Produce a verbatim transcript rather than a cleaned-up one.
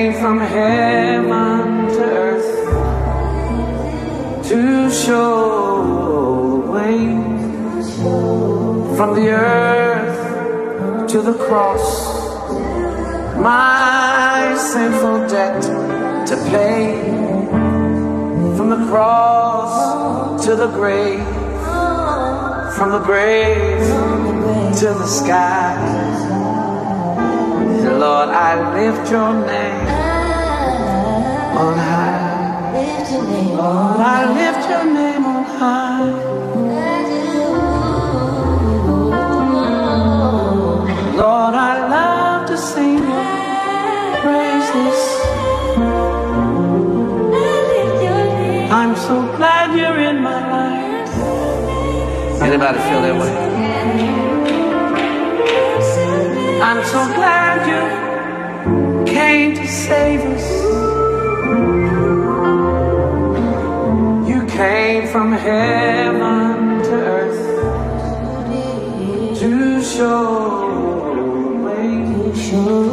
came from heaven to earth to show the way from the earth to the cross, my sinful debt to pay. From the cross to the grave, from the grave to the sky. Lord, I lift your name on high. Lord, I lift your name on high. Lord, I love to sing your praises. I'm so glad you're in my life. Anybody feel that way? I'm so glad you came to save us. You came from heaven to earth to show the way.